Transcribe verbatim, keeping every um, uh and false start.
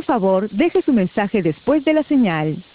Por favor, deje su mensaje después de la señal.